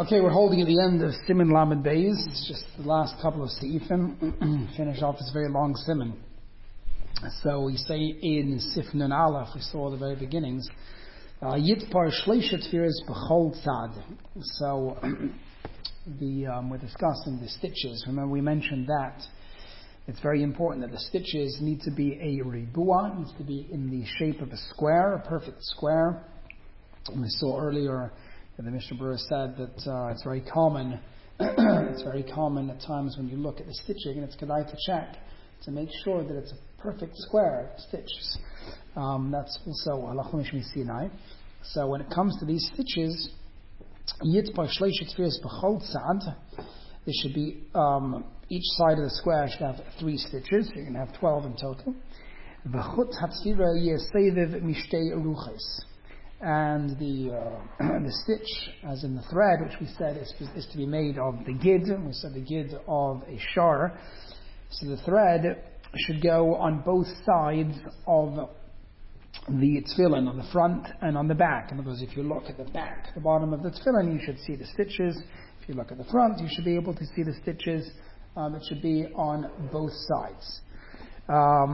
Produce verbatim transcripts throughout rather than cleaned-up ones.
Okay, we're holding at the end of Siman Lamed Beis. It's just the last couple of Seifim. Finish off this very long Siman. So we say in Sif Nun Aleph, we saw the very beginnings, Yitpar Shleishet Tfiras B'chol Tzad. So the um, we're discussing the stitches. Remember we mentioned that it's very important that the stitches need to be a ribua, needs to be in the shape of a square, a perfect square. And we saw earlier that the Mishnah Berurah said that uh, it's very common, it's very common at times when you look at the stitching, and it's kedai to check to make sure that it's a perfect square stitches. Um, that's also Halach Mishmi Sinai. So when it comes to these stitches, Yit by Shleishet Tfiras B'chol Tzad, there should be um, each side of the square should have three stitches. You're going to have twelve in total. V'chut hatzvira yeseviv mishtei eruches. And the uh, the stitch, as in the thread, which we said is, is to be made of the gid. We said the gid of a shar. So the thread should go on both sides of the tefillin, on the front and on the back. In other words, if you look at the back, the bottom of the tefillin, you should see the stitches. If you look at the front, you should be able to see the stitches. Um, it should be on both sides. Um,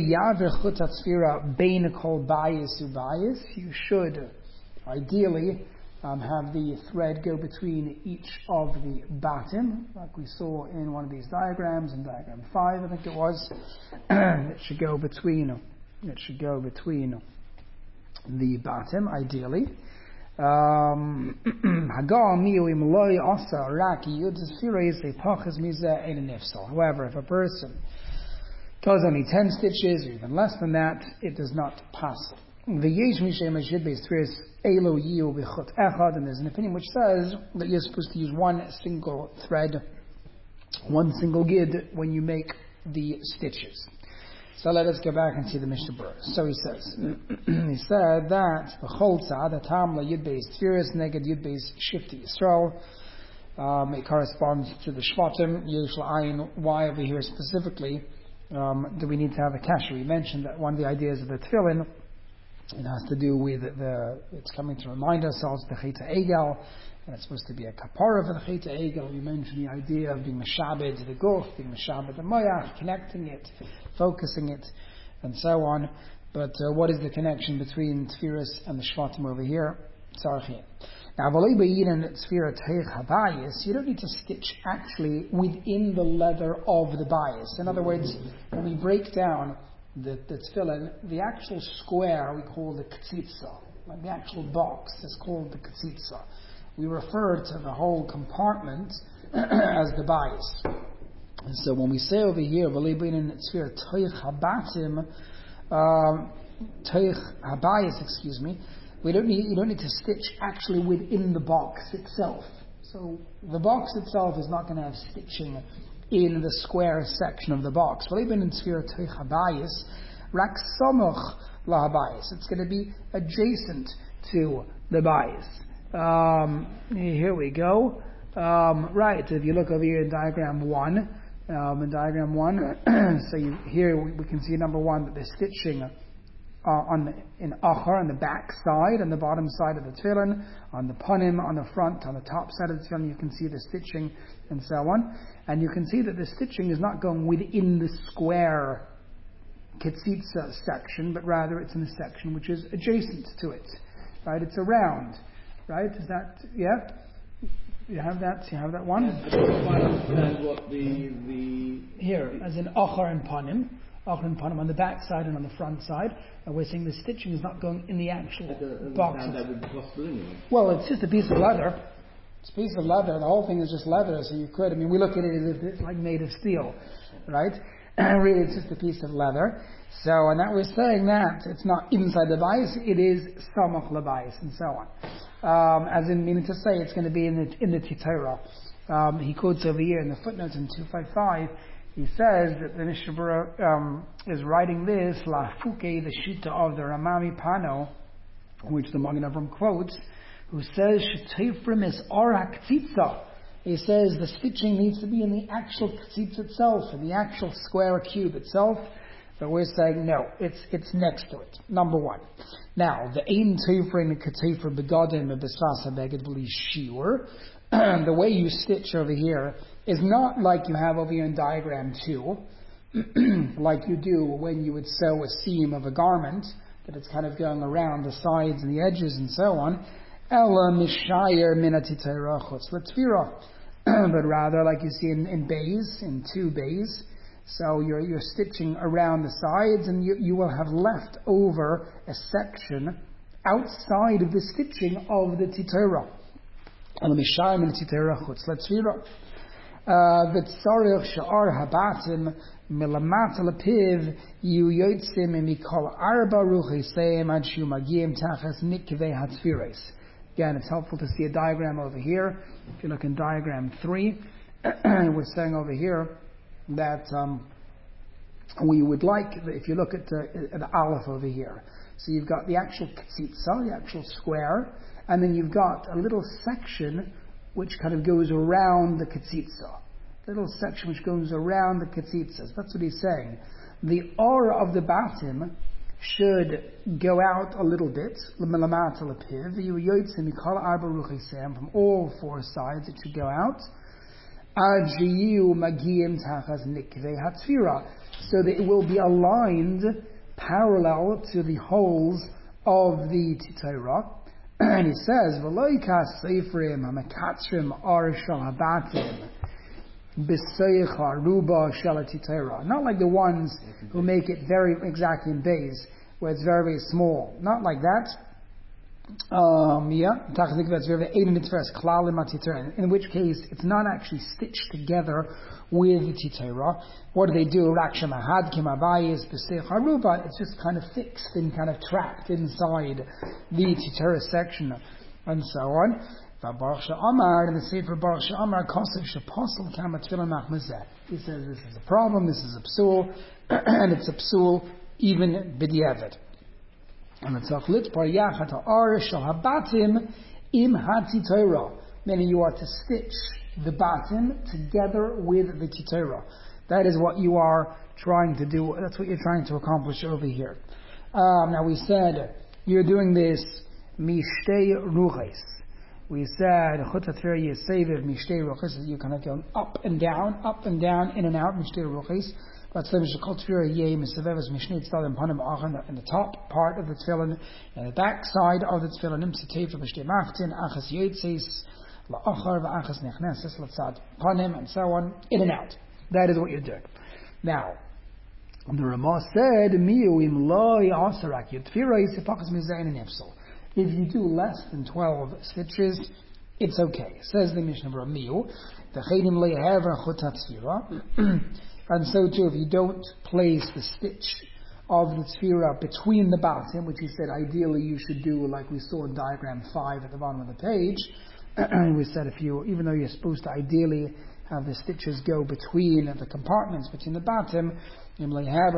you should ideally um, have the thread go between each of the batim, like we saw in one of these diagrams, in diagram five, I think it was. It should go between. It should go between the batim, ideally. Um, However, if a person does only ten stitches or even less than that, it does not pass. And there's an opinion which says that you're supposed to use one single thread, one single gid when you make the stitches. So let us go back and see the Mishnah Berurah. So he says, he said that B'chol Tzad, the Tam la Yud Beis Tfiras neged Yud Beis Shifti Yisrael. Um, it corresponds to the Shvatim, Yesh La'ayin. Why over here specifically um, do we need to have a kasher? We mentioned that one of the ideas of the tefillin, it has to do with the, it's coming to remind ourselves the Cheta Egel, and it's supposed to be a kapara for the Cheta Egel. We mentioned the idea of being Meshabed the Guf, being Meshabed the Moyach, connecting it, focusing it, and so on. But uh, what is the connection between Tfiras and the Shvatim over here? Tzarchim. Now, you don't need to stitch actually within the leather of the bias. In other words, when we break down the, the tefillin, the actual square we call the ketzitza, like the actual box is called the ketzitza. We refer to the whole compartment as the bias. And so when we say over here, toich habatim, toich habayis, excuse me, we don't need, you don't need to stitch actually within the box itself. So the box itself is not going to have stitching in the square section of the box. It's going to be adjacent to the bias. Um, here we go. Um, right, if you look over here in diagram one, um, in diagram one, so you, here we, we can see number one that the stitching uh, on the, in achar on the back side, on the bottom side of the tefillin, on the panim, on the front, on the top side of the tefillin, you can see the stitching and so on. And you can see that the stitching is not going within the square ketzitza section, but rather it's in a section which is adjacent to it. Right? It's around. Right? Is that, yeah? You have that? You have that one? Yes, I don't quite understand what the, the... Here, as in achar and panim. Achar and panim on the back side and on the front side. And we're saying the stitching is not going in the actual box. That would be possible anyway. Well, it's just a piece of leather. It's a piece of leather. The whole thing is just leather, so you could, I mean, we look at it as if it's like made of steel. Right? And really, it's just a piece of leather. So, and that we're saying that it's not inside the bias, it is samach lebias, and so on. Um, as in meaning to say, it's going to be in the in the Titera. Um, he quotes over here in the footnotes in two fifty-five. He says that the Mishnah Berurah um, is writing this la fuke, the shita of the Ramami Pano, which the Magen Avraham quotes, who says shetefrim is arak tzitza. He says the stitching needs to be in the actual tzitz itself, in the actual square cube itself. But we're saying no, it's it's next to it. Number one. Now, the ein tefrin ketefer begadim b'sasa beged v'li shiur. the way you stitch over here is not like you have over here in diagram two, like you do when you would sew a seam of a garment, that it's kind of going around the sides and the edges and so on. Ela mishayer min hatitera chutz l'tfira. But rather, like you see in, in bays, in two bays, so you're you're stitching around the sides, and you, you will have left over a section outside of the stitching of the titera. Ela mishayer min hatitera chutz l'tfira. V'tzarich she'ar habatim milamata lepiv yu yotzim mikol arba ruchiseim ad shu magiyim tachas nikvei hatfires. Again, it's helpful to see a diagram over here. If you look in diagram three, we're saying over here that um, we would like, if you look at the, at the aleph over here, so you've got the actual ktsitsa, the actual square, and then you've got a little section which kind of goes around the ktsitsa. Little section which goes around the ktsitzas. That's what he's saying. The aura of the batim should go out a little bit. From all four sides it should go out. So that it will be aligned parallel to the holes of the titera. And he says, not like the ones who make it very exactly in bays, where it's very, very small. Not like that. Um, yeah, in which case it's not actually stitched together with the titera. What do they do? It's just kind of fixed and kind of trapped inside the titera section, and so on. Baruch She'amar, and the Sefer Baruch She'amar, Kosev She'posel Kama Tefillah Machmezeh. He says this is a problem, this is a psul, and it's a psul even b'diavad. And it's Lit Par Yachat Ha'ar Shel Habatim Im HaTitera, meaning you are to stitch the batim together with the titera. That is what you are trying to do. That's what you're trying to accomplish over here. Um, now we said you're doing this mishtei ruches. We said chutatfir yiseviv mishtei ruches. You kind of go up and down, up and down, in and out mishtei ruches. But in the top part of the tefillin, and the back side of the tefillin, and so on, in and out. That is what you're doing. Now, the Ramah said, if you do less than twelve stitches, it's okay. Says the Mishnah Bramiu, and so too, if you don't place the stitch of the tefillah between the batim, which he said ideally you should do like we saw in diagram five at the bottom of the page, and we said if you, even though you're supposed to ideally have the stitches go between the compartments, between the batim, and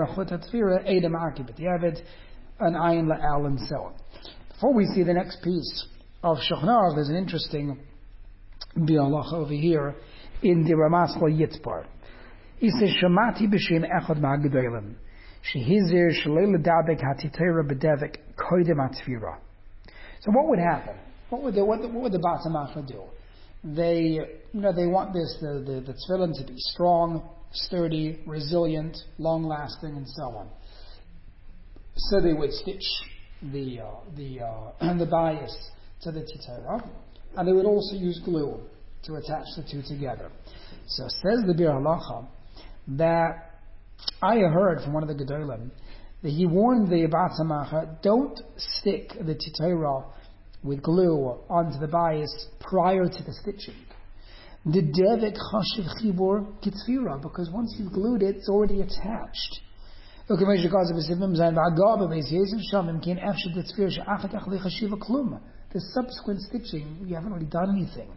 ayin la'al, and so on. Before we see the next piece of Shulchan, there's an interesting bi'alach over here in the Ramaschal Yitzpar. He says, Shamati b'shem echad ma'gedolim, shehizir shalei ledabek hatitera bedevek koidem atfira. So what would happen? What would the, what, what would the Bata Machla do? They, you know, they want this, the, the, the tefillin to be strong, sturdy, resilient, long-lasting, and so on. So they would stitch the, uh, the, uh, the bias to the titera, and they would also use glue to attach the two together. So says the Bir Halacha, that I heard from one of the Gedolim that he warned the Bata Machla, don't stick the titera with glue onto the bias prior to the stitching. The devek chashiv chibur kitzvira, because once you've glued it, it's already attached. The subsequent stitching, you haven't really done anything.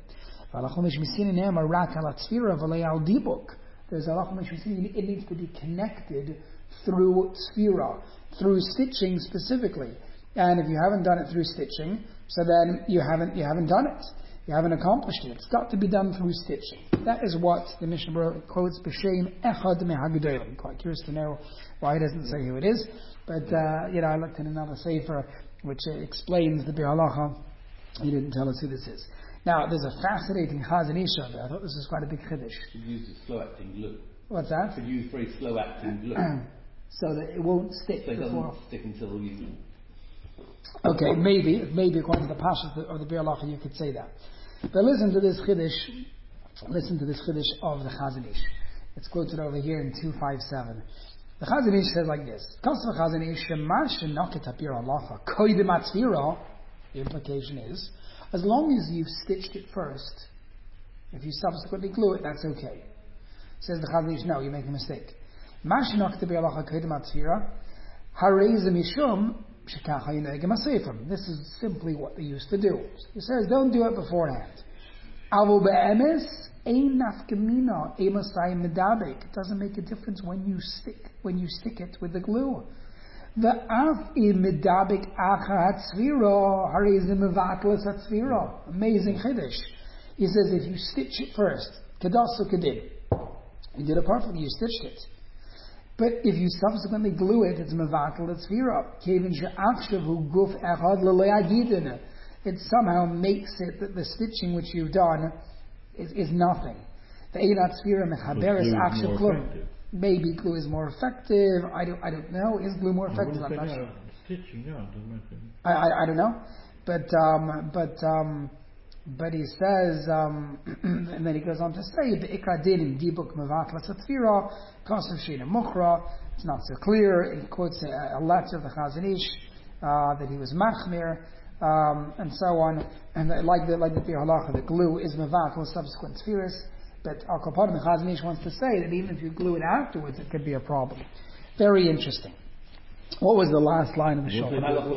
There's a it needs to be connected through tzvira, through stitching specifically. And if you haven't done it through stitching, so then you haven't you haven't done it. You haven't accomplished it. It's got to be done through stitching. That is what the Mishnah Berurah quotes, B'Shem Echad Mehagedolim. Quite curious to know why he doesn't say who it is. But, uh, you know, I looked in another sefer which uh, explains the Bir Halacha He didn't tell us who this is. Now, there's a fascinating Chazon Ish over there. I thought this was quite a big chiddush. Could use a slow-acting glue. What's that? Could use very slow-acting glue. So that it won't stick So it before. doesn't stick until you... Okay, maybe, maybe according to the Pasha of the Biur Halacha, you could say that. But listen to this chiddush. Listen to this chiddush of the Chazon Ish. It's quoted over here in two fifty-seven. The Chazon Ish says like this: "Kasva Chazon Ish shemash noket Biur Halacha koydem atzvira." The implication is, as long as you've stitched it first, if you subsequently glue it, that's okay. Says the Chazon Ish, no, you make a mistake. Mash noket Biur Halacha koydem atzvira harei ze mishum shekacha yinegem asefim. This is simply what they used to do. So he says, don't do it beforehand. Avo be'emes. It doesn't make a difference when you stick when you stick it with the glue. The amazing chiddush. He says if you stitch it first, kedasu kedim, you did it perfectly. You stitched it. But if you subsequently glue it, it's mevatel etzvira. It somehow makes it that the stitching which you've done Is, is nothing. The Einat Sfira Mechaberes Akshav Klum. Maybe glue is more effective. I don't. I don't know. Is glue more effective? I'm not sure. I, I I don't know. But um, but um, but he says, um, and then he goes on to say, Be'ikra din in dibuk mevat lasatzvira kasav sheina muchra. It's not so clear. He quotes a, a letter of the Chazon Ish uh, that he was machmir. Um, and so on, and like the like the Biur Halacha, the glue is mevatel subsequent spheres. But Al Kapadim the Chazon Ish wants to say that even if you glue it afterwards, it could be a problem. Very interesting. What was the last line of the Shulchan?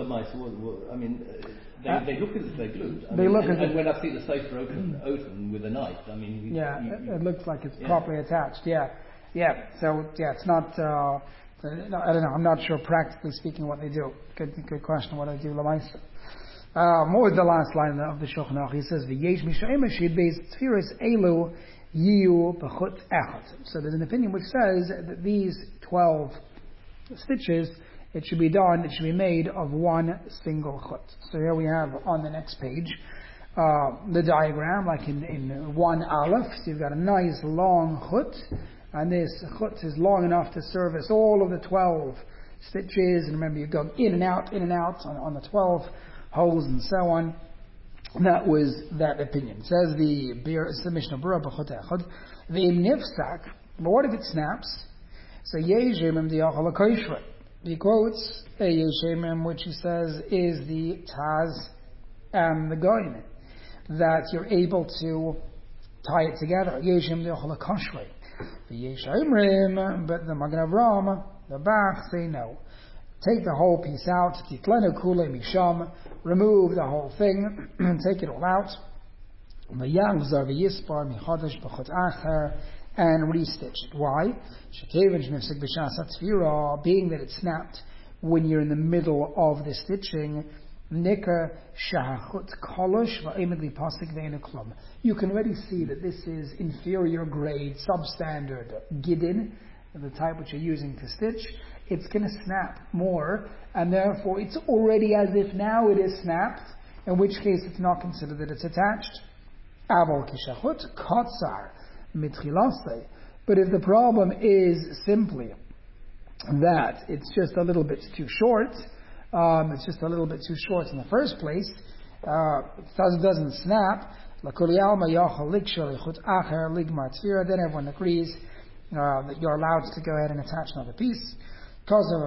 I mean, they, uh, they look as if they're glued. I they mean, look and, as and when I see the safer open, open with a knife, I mean, you, yeah, you, you, it looks like it's yeah. properly attached. Yeah, yeah. So yeah, it's not. Uh, I don't know. I'm not sure, practically speaking, what they do. Good, good question. What I do, Lamaisa. Uh, more the last line of the Shulchan Aruch. He says, "V'yesh mishayim shid beis tfiras elu yiu b'chut echad." So there's an opinion which says that these twelve stitches, it should be done, it should be made of one single chut. So here we have on the next page uh, the diagram, like in, in one aleph. So you've got a nice long chut, and this chut is long enough to service all of the twelve stitches. And remember, you go in and out, in and out on, on the twelve holes and so on. That was that opinion. It says the the Mishnah Berurah b'chut echad v'im nifsak. But what if it snaps? So yeshemim diachal ha'koshre. He quotes a yeshemim which he says is the taz and the goyin, that you're able to tie it together. Yeshem diachal ha'koshre. The yeshemim, but the Magen Avraham, the Bach say no. Take the whole piece out, titlenu kule misham, remove the whole thing, take it all out, v'yachzar v'yispar michodesh b'chut acher, and restitch it. Why? Being that it snapped when you're in the middle of the stitching, you can already see that this is inferior grade, substandard giddin, the type which you're using to stitch. It's going to snap more, and therefore it's already as if now it is snapped, in which case it's not considered that it's attached. But if the problem is simply that it's just a little bit too short, um, it's just a little bit too short in the first place, uh, it doesn't, doesn't snap, then everyone agrees uh, that you're allowed to go ahead and attach another piece. Even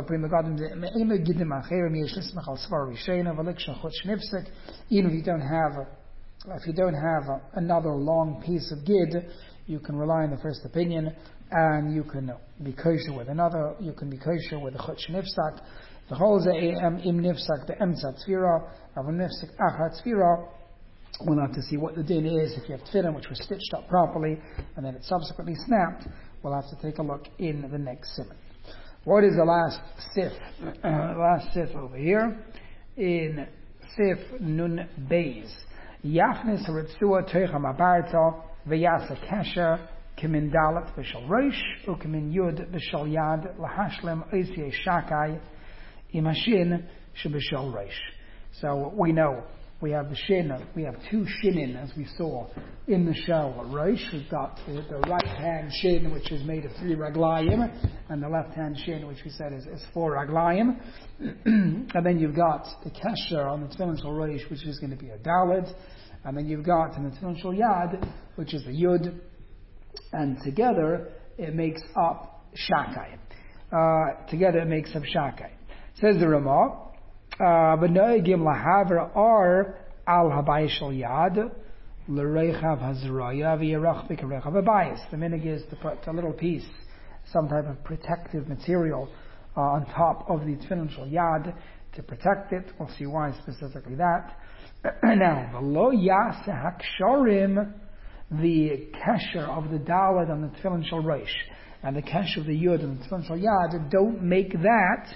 if you don't have a, if you don't have a, another long piece of gid, you can rely on the first opinion, and you can be kosher with another. You can be kosher with a chut shnifsak. The whole is im nifsak the emtzat tzvira, av nifsak achat tzvira. We'll have to see what the din is if you have tefillin which were stitched up properly and then it subsequently snapped. We'll have to take a look in the next simon. What is the last sif? Uh, last sif over here in sif nun beis. Yachnis ritzua teicha mabarta v'yasa kesher kimin dalet b'shal rosh u'kimin yud b'shal yad lahashlim oisye shakai imashin sheb'shal rosh. So we know we have the shin, we have two shinin, as we saw in the shell. Rosh, we've got the, the right hand shin, which is made of three raglayim, and the left hand shin, which we said is, is four raglayim. And then you've got the kesher on the tefillin shel rosh, which is going to be a daled. And then you've got in the tefillin shel yad, which is a yud. And together it makes up shakai. Uh, together it makes up shakai. Says the Ramah, V'noegim lahaver ar al habayis shel yad l'reichav hazraya v'yerach b'kareichav habayis. The minig is to put a little piece, some type of protective material uh, on top of the tefillin shel yad to protect it. We'll see why specifically that. Now, v'lo yaseh haksharim, the kesher of the daled on the tefillin shel rosh and the kesher of the yud on the tefillin shel yad, don't make that.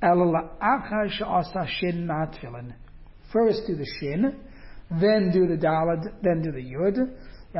First do the shin, then do the daled, then do the yud.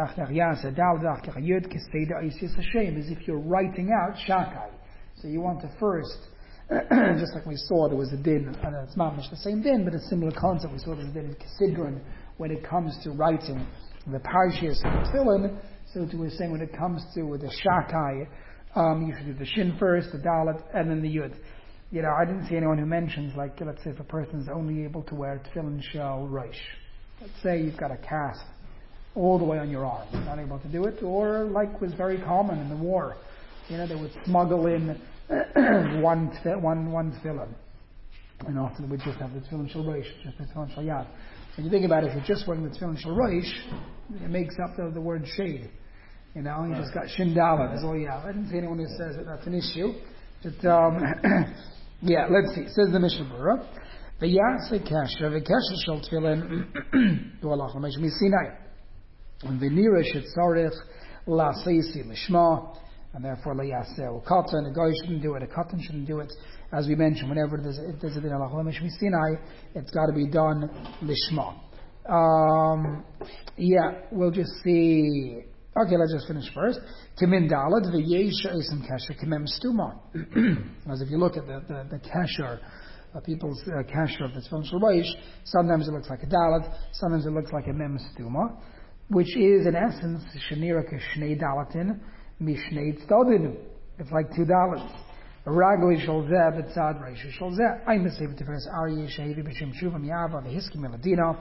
As if you're writing out shakai. So you want to first, just like we saw, there was a din, and it's not much the same din, but a similar concept. We saw there was a din in Kisidron when it comes to writing the parshas of the tefillin. So to we're saying when it comes to the shakai, um, you should do the shin first, the daled, and then the yud. You know, I didn't see anyone who mentions, like, let's say if a person's only able to wear tefillin shel rosh. Let's say you've got a cast all the way on your arm, you're not able to do it, or like was very common in the war, you know, they would smuggle in one one one tefillin, and often they would just have the tefillin shel rosh, just the tefillin shel yad. When you think about it, if you're just wearing the tefillin shel rosh, it makes up the, the word shade. You know, you just got shin daled, that's all you have. I didn't see anyone who says that that's an issue. But, um, yeah, let's see. It says the Mishnah Berurah, V'yaseh kasher, v'kasher shel tefillin, v'alach l'mesh misinai, v'nira shetzarech la'seisi l'shma, and therefore l'yaseh katan, a guy shouldn't do it, a katan shouldn't do it. As we mentioned, whenever there's a, there's a din alach l'mesh misinai, it's got to be done l'shma. Um, yeah, we'll just see. Okay, let's just finish first. Kimin daled v'yesha esim kasher kimem stuma. As if you look at the the, the kasher, uh, people's uh, kasher of the tefillin shel rosh, sometimes it looks like a daled, sometimes it looks like a mem stuma, which is in essence shenira keshnei dalatin mishnei tzadinu. It's like two daleds. Ragli shel zeh b'tzad reisha shel zeh. I'm the same tiferes aryeh shehivi b'shem shuva miyava v'hiskim eladina.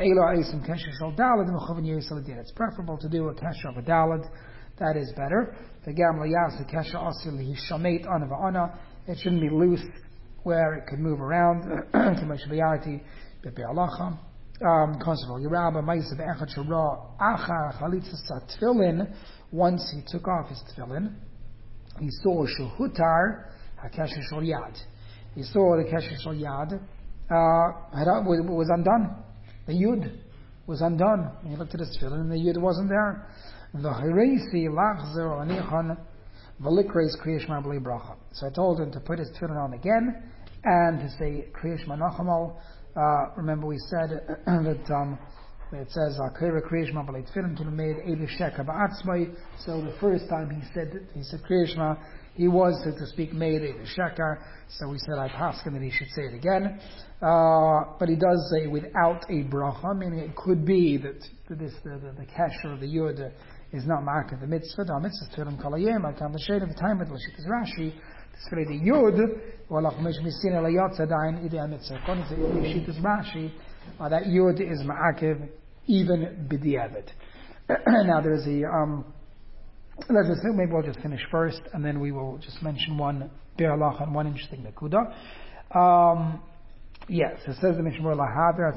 It's preferable to do a kesher of a daled. That is better. It shouldn't be loose where it could move around. Once he took off his tefillin, he saw shehutar hakesher shel yad. He saw the kesher shel yad uh, was undone. The yud was undone. And he looked at his tefillin and the yud wasn't there. So I told him to put his tefillin on again and to say Kriya Shema Nachamal. Uh, remember we said that um, it says Kriya Shema B'lei Tefillin to be made Eilu Sheker Ba'atzmai. So the first time he said he said Kriya Shema, he was, so to speak, made Eilu Sheker. So we said I asked him that he should say it again. Uh, but he does say without a bracha, meaning it could be that this the the, the kesher of the yud uh, is not marked the mitzvah. The mitzvah tefillin kol hayom. I come the shade of the time with l'shittas Rashi. Display the yud. Walach mish misin el yotzadayin idei mitzvah. According to l'shittas Rashi, uh, that yud is ma'akev even b'diavad. Now there's a um. Let's just maybe we'll just finish first, and then we will just mention one be'alach and one interesting nekuda. Um. Yes, it says the Mishnah Berurah,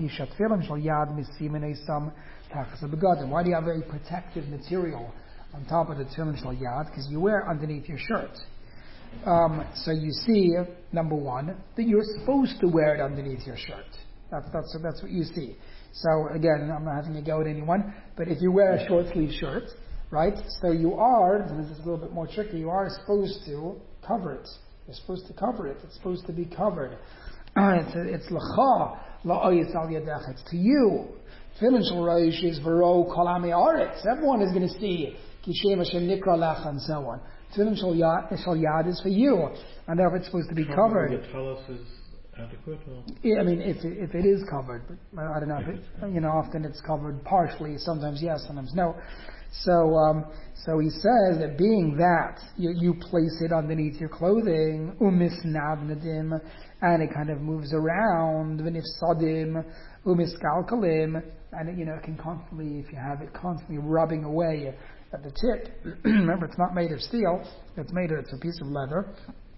why do you have a protective material on top of the tefillin shel yad? Because you wear underneath your shirt. Um, so you see, number one, that you're supposed to wear it underneath your shirt. That's that's that's what you see. So again, I'm not having to go at anyone, but if you wear a short sleeve shirt, right? So you are, and this is a little bit more tricky. You are supposed to cover it. You're supposed to cover it. It's supposed to be covered. It's lecha la'oyis al yadech. It's to you. Tefillin shel rosh is v'ro kol amei haaretz. Everyone is going to see kishem Hashem nikra lecha and so on. Tefillin shel yad is for you, and therefore it's supposed to be covered. What Tfelos is adequate? Or? Yeah, I mean, if it, if it is covered, but I don't know if it, you know, often it's covered partially, sometimes yes, sometimes no. So, um, so he says that being that you, you place it underneath your clothing, umis navnadim, and it kind of moves around, v'nifsadim, umis kalkalim, and it, you know, it can constantly, if you have it constantly rubbing away at the tip. Remember, it's not made of steel; it's made of, it's a piece of leather.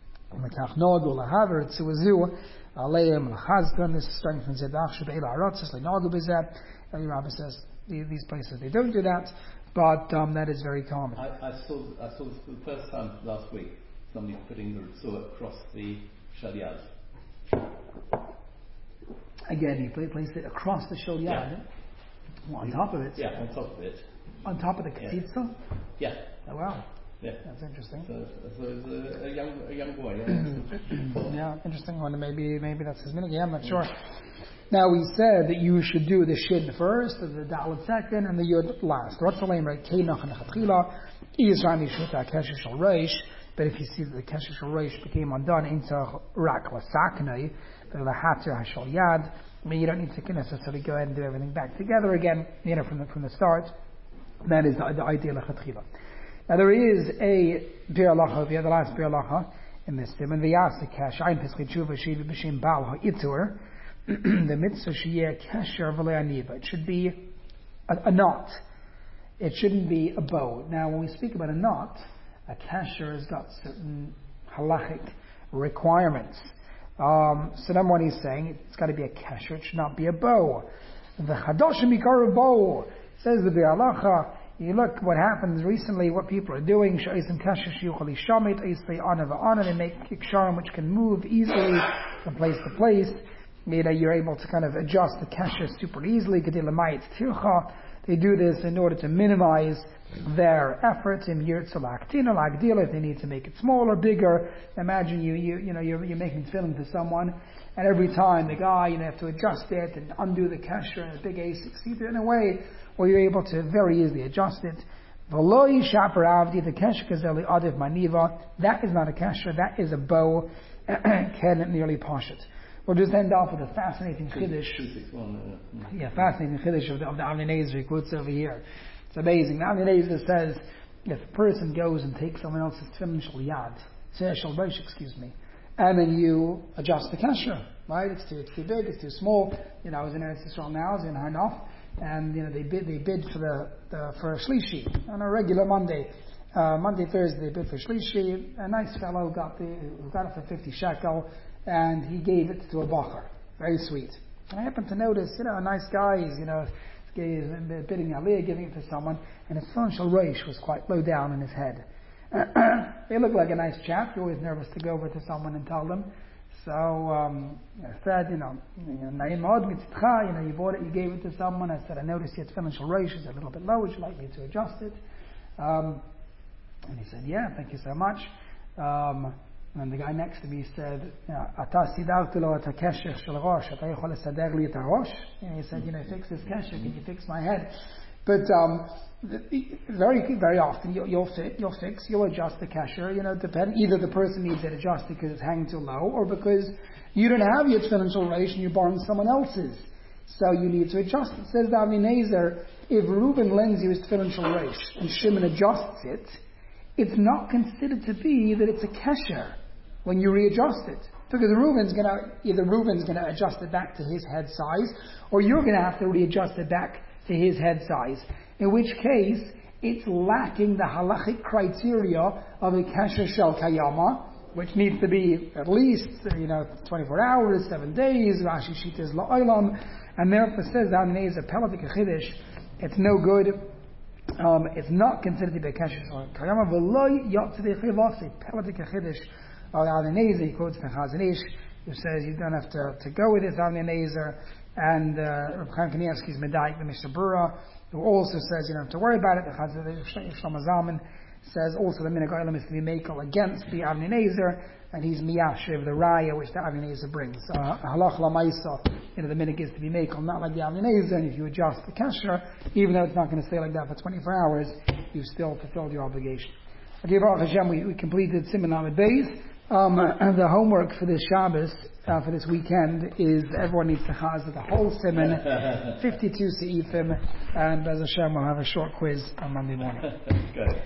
This strengthens it. The Rabbi says these places they don't do that, but um, that is very common. I, I saw I saw this for the first time last week. Somebody putting the ritzur across the shalyad. Again, he placed it across the shalyad, yeah. well, on top of it. Yeah, on top of it. On top of the ketitza. Yeah. Oh wow. Yeah, that's interesting. So, so it's a, a young, a young boy. Yeah, yeah interesting one. Maybe, maybe that's his minute. Yeah, I'm not sure. Now we said that you should do the shin first, the dalet second, and the yud last. But if you see that the kesher shel reish became undone into rak lasaknei, the lahater hashal yad, I mean you don't need to necessarily go ahead and do everything back together again. You know, from the from the start. That is the, the idea lechatchila. Now there is a bir halacha, the last bir halacha in this simon. V'yas kesh ein pesach tshuva shiva b'shem bal ha'itur. The mitzvah sheyeh kesher v'lei aniva. It should be a, a knot. It shouldn't be a bow. Now when we speak about a knot, a kesher has got certain halachic requirements. Um, so number one, he's saying it's got to be a kesher. It should not be a bow. The chadoshim ikar bow says the bir halacha. You look what happens recently, what people are doing, they make ksharim which can move easily from place to place. You know, you're able to kind of adjust the kesher super easily. They do this in order to minimize their efforts in if they need to make it smaller, bigger. Imagine you, you, you know, you're, you're making film for someone, and every time the guy, you know, have to adjust it and undo the kesher and a big A six C in a way where you're able to very easily adjust it. V'loi shaper avdi, the kesher kazeli adiv maniva. That is not a kesher, that is a bow. Can nearly posh it. We'll just end off with a fascinating chiddush. Yeah, fascinating chiddush of the, of the Avnei Nezer he quotes over here. It's amazing. The Avnei Nezer says, if a person goes and takes someone else's tefillin shel yad, shel reish, excuse me, and then you adjust the kesher, right? It's too, it's too big, it's too small. You know, I was in Eretz Yisrael now, I was in Har Nof, and you know they bid, they bid for the, the for a shlishi on a regular Monday, uh, Monday Thursday they bid for shlishi. A nice fellow got the who got it for fifty shekel, and he gave it to a bacher. Very sweet. And I happened to notice, you know, a nice guy, he's, you know, gave, bidding aliyah, giving it to someone, and his tefillin shel reish was quite low down in his head. He looked like a nice chap. You're always nervous to go over to someone and tell them. So um, I said, you know, Naim Od mitzitcha, you know, you bought it, you gave it to someone. I said, I noticed your tefillin shel reish is a little bit low. Would you like me to adjust it? Um, and he said, yeah, thank you so much. Um, and the guy next to me said, Ata sidartu lo et hakesher shel rosh, ata yochol lesader li et harosh? And he said, you know, fix this kesher, can you fix my head? But um, very, very often you'll, you'll fit, you'll fix, you'll adjust the kesher. You know, depend. Either the person needs it adjusted because it's hanging too low, or because you don't have your tefillin shel reish and you're borrowing someone else's, so you need to adjust it. Says the Avnei Nezer, if Reuben lends you his tefillin shel reish and Shimon adjusts it, it's not considered to be that it's a kesher when you readjust it, because Reuben's going to either Reuben's going to adjust it back to his head size, or you're going to have to readjust it back to his head size, in which case it's lacking the halachic criteria of a kesher shel kayama, which needs to be at least, you know, twenty-four hours, seven days, Rashi Shita is la'olam, and therefore says the Avnei Nezer Peladik Chidish, it's no good, um, it's not considered to be a kesher shel kayama, v'lo yotzei chivasi, Peladik Chidish, of the Avnei Nezer, he quotes the Chazon Ish, who says you don't have to, to go with this Avnei Nezer. And uh, Reb Chaim Kanievsky's Medayik, the Mishnah Berurah, who also says you don't have to worry about it. The Chazon Shlomo Zalman says also the Minhag Olam is to be makel against the Avnei Nezer, and he's miyashiv the raya which the Avnei Nezer brings. Uh, Halach lamaisa, you know, the Minhag is to be makel, not like the Avnei Nezer. And if you adjust the kesher, even though it's not going to stay like that for twenty-four hours, you've still fulfilled your obligation. Okay, Baruch Hashem, we, we completed Siman Lamed Beis. Um, the homework for this Shabbos, uh, for this weekend, is everyone needs to chazir the whole siman, fifty-two seifim, and Bez Hashem we'll have a short quiz on Monday morning. Good.